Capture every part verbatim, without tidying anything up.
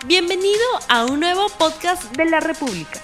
Bienvenido a un nuevo podcast de La República.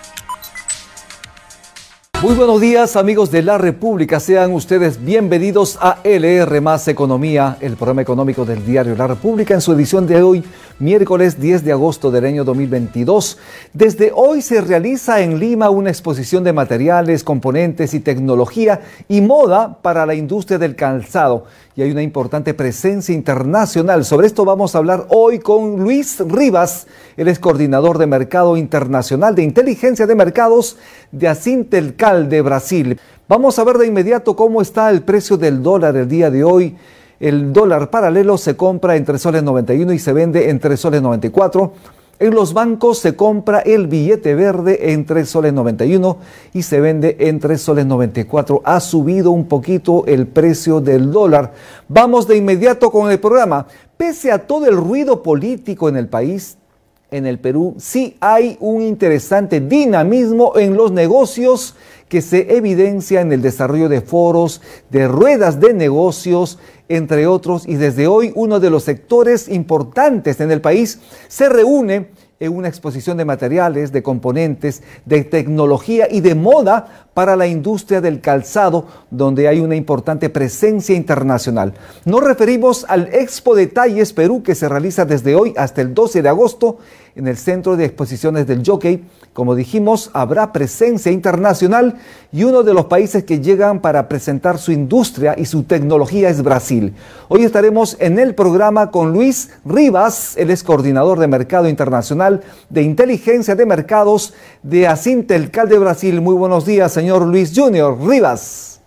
Muy buenos días, amigos de La República. Sean ustedes bienvenidos a L R más Economía, el programa económico del diario La República, en su edición de hoy, miércoles diez de agosto del año dos mil veintidós. Desde hoy se realiza en Lima una exposición de materiales, componentes y tecnología y moda para la industria del calzado. Y hay una importante presencia internacional. Sobre esto vamos a hablar hoy con Luis Rivas. Él es coordinador de Mercado Internacional de Inteligencia de Mercados de Asintelcal de Brasil. Vamos a ver de inmediato cómo está el precio del dólar el día de hoy. El dólar paralelo se compra en tres soles noventa y uno y se vende en tres soles noventa y cuatro. En los bancos se compra el billete verde en tres soles noventa y uno y se vende en tres soles noventa y cuatro. Ha subido un poquito el precio del dólar. Vamos de inmediato con el programa. Pese a todo el ruido político en el país, en el Perú sí hay un interesante dinamismo en los negocios que se evidencia en el desarrollo de foros, de ruedas de negocios, entre otros, y desde hoy uno de los sectores importantes en el país se reúne en una exposición de materiales, de componentes, de tecnología y de moda para la industria del calzado, donde hay una importante presencia internacional. Nos referimos al Expo Detalles Perú, que se realiza desde hoy hasta el doce de agosto en el Centro de Exposiciones del Jockey. Como dijimos, habrá presencia internacional y uno de los países que llegan para presentar su industria y su tecnología es Brasil. Hoy estaremos en el programa con Luis Rivas, él es coordinador de Mercado Internacional de Inteligencia de Mercados de Asintelcal de Brasil. Muy buenos días, señor Luis Junior Rivas.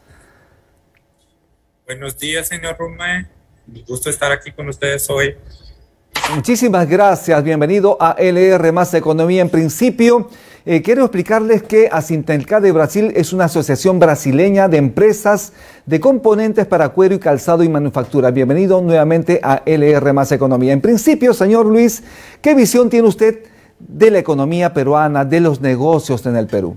Buenos días, señor Rume. Un gusto estar aquí con ustedes hoy. Muchísimas gracias. Bienvenido a L R más Economía. En principio, eh, quiero explicarles que Asintelcal de Brasil es una asociación brasileña de empresas de componentes para cuero y calzado y manufactura. Bienvenido nuevamente a L R más Economía. En principio, señor Luis, ¿qué visión tiene usted de la economía peruana, de los negocios en el Perú?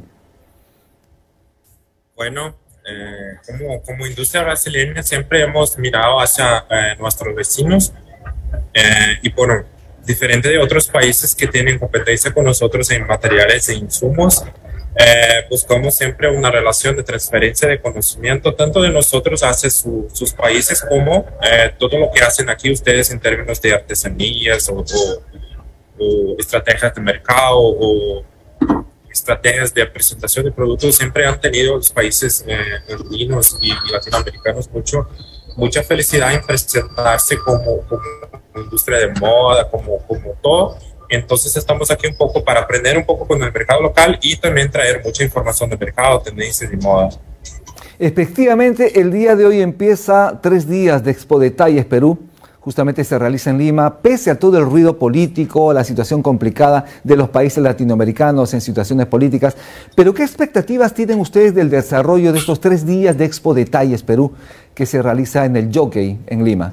Bueno, eh, como, como industria brasileña siempre hemos mirado hacia eh, nuestros vecinos. Eh, y bueno, diferente de otros países que tienen competencia con nosotros en materiales e insumos, eh, buscamos siempre una relación de transferencia de conocimiento, tanto de nosotros hacia su, sus países como eh, todo lo que hacen aquí ustedes en términos de artesanías o, o, o estrategias de mercado o estrategias de presentación de productos. Siempre han tenido los países eh, andinos y, y latinoamericanos mucho mucha felicidad en presentarse como, como industria de moda, como, como todo. Entonces estamos aquí un poco para aprender un poco con el mercado local y también traer mucha información de mercado, tendencias y moda. Efectivamente, el día de hoy empieza tres días de Expo Detalles Perú. Justamente se realiza en Lima, pese a todo el ruido político, la situación complicada de los países latinoamericanos en situaciones políticas. Pero ¿qué expectativas tienen ustedes del desarrollo de estos tres días de Expo Detalles Perú que se realiza en el Jockey en Lima?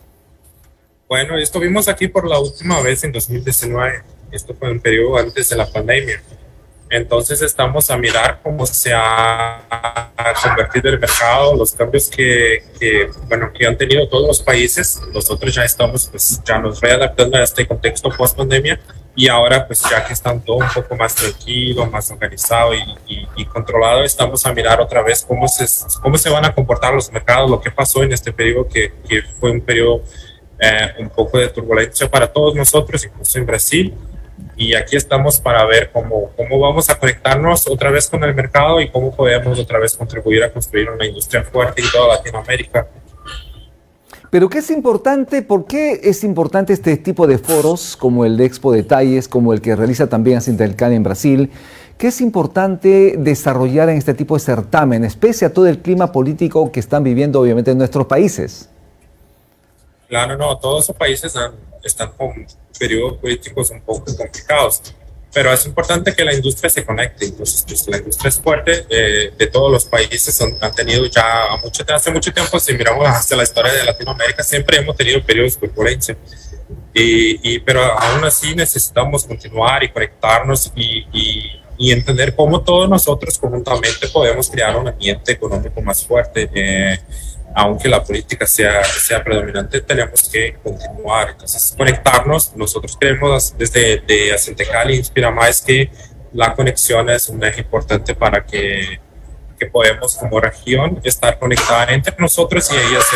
Bueno, estuvimos aquí por la última vez en dos mil diecinueve. Esto fue un periodo antes de la pandemia. Entonces estamos a mirar cómo se ha convertido el mercado, los cambios que, que, bueno, que han tenido todos los países. Nosotros ya estamos, pues, ya nos readaptando a este contexto post-pandemia y ahora, pues, ya que están todo un poco más tranquilo, más organizado y, y, y controlado, estamos a mirar otra vez cómo se, cómo se van a comportar los mercados, lo que pasó en este periodo que, que fue un periodo eh, un poco de turbulencia para todos nosotros, incluso en Brasil. Y aquí estamos para ver cómo, cómo vamos a conectarnos otra vez con el mercado y cómo podemos otra vez contribuir a construir una industria fuerte en toda Latinoamérica. Pero ¿qué es importante? ¿Por qué es importante este tipo de foros como el de Expo Detalles, como el que realiza también Asintelcal en Brasil? ¿Qué es importante desarrollar en este tipo de certámenes, pese a todo el clima político que están viviendo obviamente en nuestros países? Claro, no, todos los países han, están con periodos políticos un poco complicados, pero es importante que la industria se conecte. Entonces, pues, la industria es fuerte, eh, de todos los países son, han tenido ya mucho, hace mucho tiempo, si miramos hasta la historia de Latinoamérica, siempre hemos tenido periodos de turbulencia, y, y, pero aún así necesitamos continuar y conectarnos y, y, y entender cómo todos nosotros conjuntamente podemos crear un ambiente económico más fuerte. Eh, aunque la política sea, sea predominante, tenemos que continuar. Entonces, conectarnos. Nosotros creemos desde de Acentecali Inspira Más que la conexión es un eje importante para que, que podamos como región estar conectada entre nosotros y ahí hacer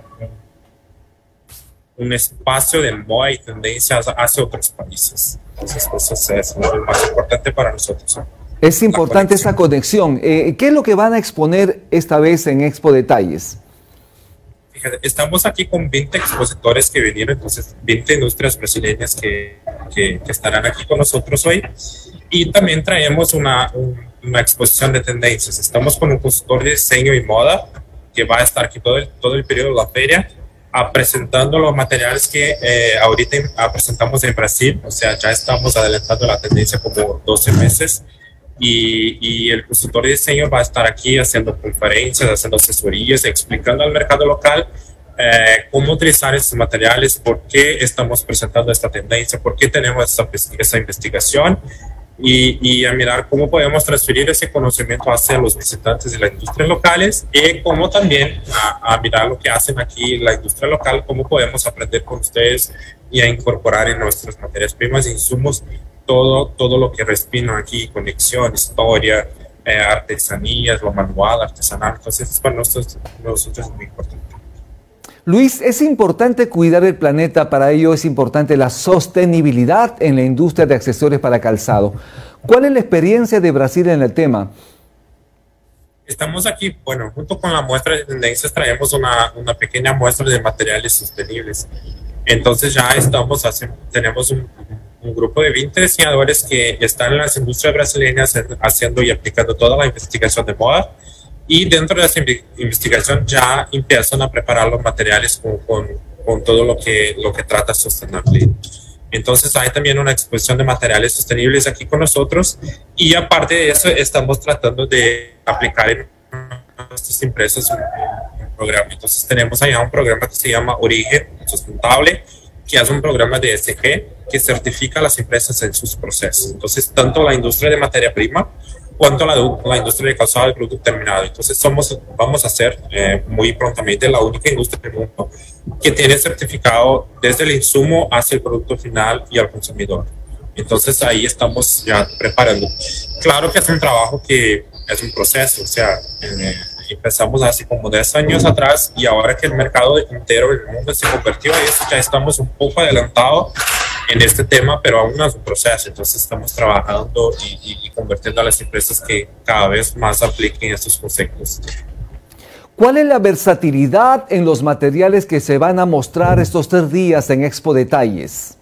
un, un espacio de moda y tendencia hacia otros países. Entonces, eso es lo más importante para nosotros. Es importante esa conexión. Eh, ¿Qué es lo que van a exponer esta vez en Expo Detalles? Fíjate, estamos aquí con veinte expositores que vinieron, entonces veinte industrias brasileñas que, que, que estarán aquí con nosotros hoy. Y también traemos una, un, una exposición de tendencias. Estamos con un consultor de diseño y moda que va a estar aquí todo el, todo el periodo de la feria, a presentando los materiales que eh, ahorita a presentamos en Brasil. O sea, ya estamos adelantando la tendencia como doce meses. Y, y el consultor de diseño va a estar aquí haciendo conferencias, haciendo asesorías, explicando al mercado local eh, cómo utilizar estos materiales, por qué estamos presentando esta tendencia, por qué tenemos esta, esta investigación y, y a mirar cómo podemos transferir ese conocimiento hacia los visitantes de las industrias locales y cómo también a, a mirar lo que hacen aquí la industria local, cómo podemos aprender con ustedes y a incorporar en nuestras materias primas e insumos todo, todo lo que respira aquí, conexión, historia, eh, artesanías, lo manual, artesanal. Entonces, para nosotros, nosotros es muy importante. Luis, es importante cuidar el planeta, para ello es importante la sostenibilidad en la industria de accesorios para calzado. ¿Cuál es la experiencia de Brasil en el tema? Estamos aquí, bueno, junto con la muestra de tendencias traemos una, una pequeña muestra de materiales sostenibles. Entonces ya estamos haciendo, tenemos un, un grupo de veinte diseñadores que están en las industrias brasileñas haciendo y aplicando toda la investigación de moda. Y dentro de esa investigación ya empiezan a preparar los materiales con, con, con todo lo que, lo que trata sostenible. Entonces hay también una exposición de materiales sostenibles aquí con nosotros y aparte de eso estamos tratando de aplicar en nuestras empresas un, un programa. Entonces tenemos allá un programa que se llama Origen Sustentable, que es un programa de E S G que certifica a las empresas en sus procesos. Entonces tanto la industria de materia prima cuanto la, la industria de calzado de producto terminado. Entonces somos, vamos a ser eh, muy prontamente la única industria del mundo que tiene certificado desde el insumo hacia el producto final y al consumidor. Entonces ahí estamos ya preparando. Claro que es un trabajo que es un proceso, o sea, eh, empezamos hace como diez años atrás y ahora que el mercado entero del mundo se convirtió a eso, ya estamos un poco adelantados en este tema, pero aún no es un proceso. Entonces estamos trabajando y, y, y convirtiendo a las empresas que cada vez más apliquen estos conceptos. ¿Cuál es la versatilidad en los materiales que se van a mostrar estos tres días en Expo Detalles?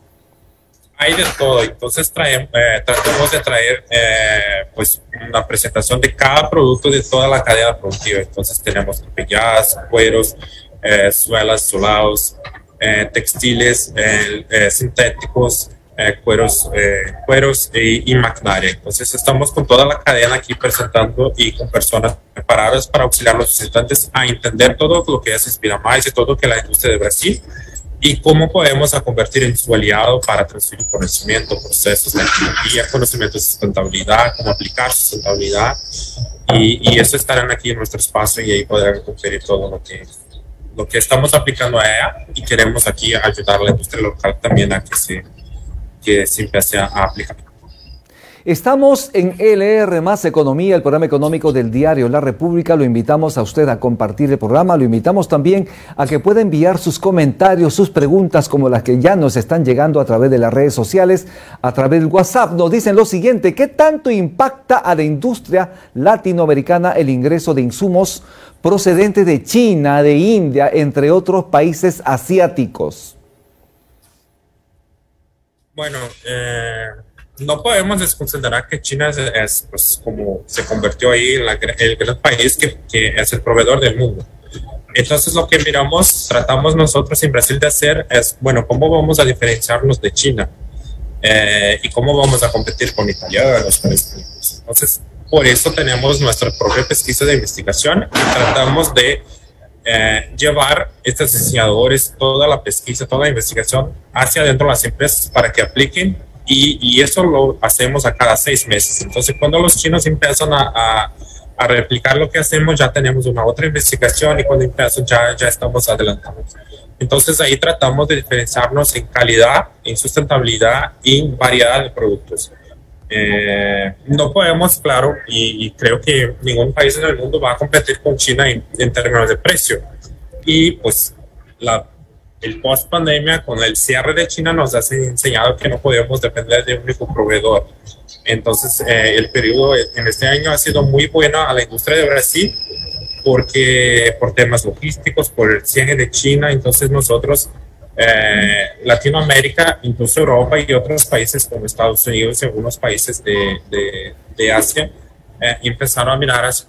Hay de todo. Entonces traemos, eh, tratamos de traer eh, pues una presentación de cada producto de toda la cadena productiva. Entonces tenemos pelladas, cueros, eh, suelas, solados, Eh, textiles eh, eh, sintéticos, eh, cueros, eh, cueros y, y maquinaria. Entonces estamos con toda la cadena aquí presentando y con personas preparadas para auxiliar a los visitantes a entender todo lo que es Inspira Más y todo lo que es la industria de Brasil y cómo podemos a convertir en su aliado para transferir conocimiento, procesos, tecnología, conocimiento de sustentabilidad, cómo aplicar sustentabilidad y, y eso estarán aquí en nuestro espacio y ahí podrán conferir todo lo que lo que estamos aplicando a ella y queremos aquí ayudar a la industria local también a que se, que se empiece a aplicar. Estamos en L R Más Economía, el programa económico del diario La República. Lo invitamos a usted a compartir el programa. Lo invitamos también a que pueda enviar sus comentarios, sus preguntas, como las que ya nos están llegando a través de las redes sociales, a través del WhatsApp. Nos dicen lo siguiente: ¿qué tanto impacta a la industria latinoamericana el ingreso de insumos procedentes de China, de India, entre otros países asiáticos? Bueno, eh... no podemos desconsiderar que China es, es pues, como se convirtió ahí en la, el gran país que, que es el proveedor del mundo. Entonces lo que miramos, tratamos nosotros en Brasil de hacer es, bueno, ¿cómo vamos a diferenciarnos de China? Eh, ¿Y cómo vamos a competir con italianos, con españoles? Entonces, por eso tenemos nuestra propia pesquisa de investigación y tratamos de eh, llevar estos diseñadores, toda la pesquisa, toda la investigación hacia adentro de las empresas para que apliquen. Y, y eso lo hacemos a cada seis meses. Entonces, cuando los chinos empiezan a, a, a replicar lo que hacemos, ya tenemos una otra investigación y con impresos ya, ya estamos adelantados. Entonces ahí tratamos de diferenciarnos en calidad, en sustentabilidad y en variedad de productos. Eh, no podemos, claro, y, y creo que ningún país en el mundo va a competir con China en, en términos de precio. Y pues la, el post pandemia con el cierre de China nos ha enseñado que no podemos depender de un único proveedor. Entonces eh, el periodo en este año ha sido muy bueno a la industria de Brasil porque por temas logísticos, por el cierre de China. Entonces nosotros, eh, Latinoamérica, incluso Europa y otros países como Estados Unidos y algunos países de, de, de Asia, eh, empezaron a mirar hacia.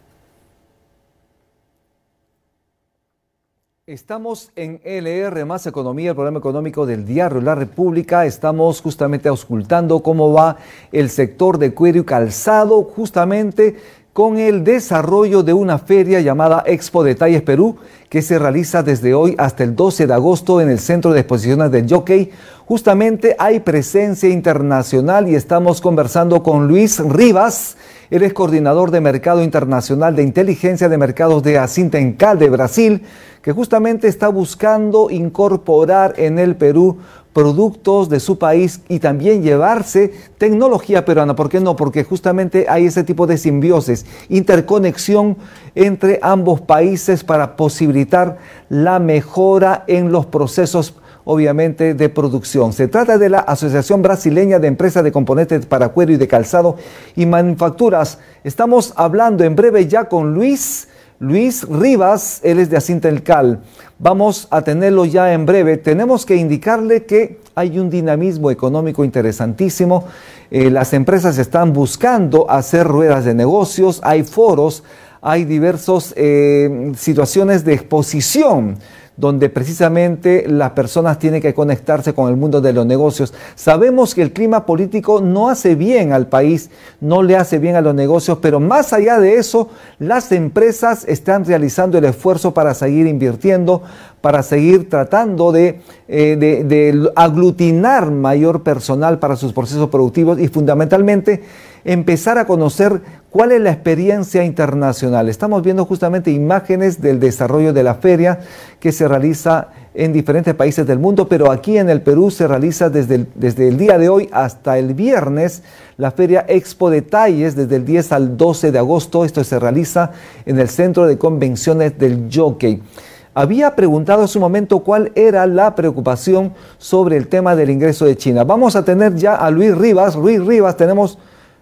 Estamos en L R más Economía, el programa económico del diario La República. Estamos justamente auscultando cómo va el sector de cuero y calzado, justamente con el desarrollo de una feria llamada Expo Detalles Perú, que se realiza desde hoy hasta el doce de agosto en el Centro de Exposiciones del Jockey. Justamente hay presencia internacional y estamos conversando con Luis Rivas. Él es coordinador de Mercado Internacional de Inteligencia de Mercados de Asintencal de Brasil, que justamente está buscando incorporar en el Perú productos de su país y también llevarse tecnología peruana. ¿Por qué no? Porque justamente hay ese tipo de simbiosis, interconexión entre ambos países para posibilitar la mejora en los procesos, obviamente, de producción. Se trata de la Asociación Brasileña de Empresas de Componentes para Cuero y de Calzado y Manufacturas. Estamos hablando en breve ya con Luis Luis Rivas, él es de Asintencal. Vamos a tenerlo ya en breve. Tenemos que indicarle que hay un dinamismo económico interesantísimo. Eh, las empresas están buscando hacer ruedas de negocios, hay foros, hay diversas eh, situaciones de exposición donde precisamente las personas tienen que conectarse con el mundo de los negocios. Sabemos que el clima político no hace bien al país, no le hace bien a los negocios, pero más allá de eso, las empresas están realizando el esfuerzo para seguir invirtiendo, para seguir tratando de, eh, de, de aglutinar mayor personal para sus procesos productivos y fundamentalmente empezar a conocer cuál es la experiencia internacional. Estamos viendo justamente imágenes del desarrollo de la feria que se realiza en diferentes países del mundo, pero aquí en el Perú se realiza desde el, desde el día de hoy hasta el viernes la feria Expo Detalles, desde el diez al doce de agosto. Esto se realiza en el Centro de Convenciones del Jockey. Había preguntado en su momento cuál era la preocupación sobre el tema del ingreso de China. Vamos a tener ya a Luis Rivas. Luis Rivas, tenemos...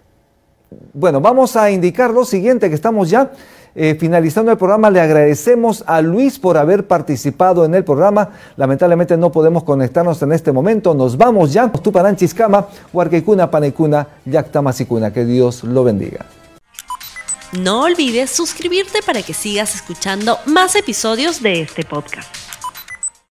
Bueno, vamos a indicar lo siguiente, que estamos ya eh, finalizando el programa. Le agradecemos a Luis por haber participado en el programa. Lamentablemente no podemos conectarnos en este momento. Nos vamos ya. Tupananchiscama, Huarquecuna, Panecuna, Yactamasicuna. Que Dios lo bendiga. No olvides suscribirte para que sigas escuchando más episodios de este podcast.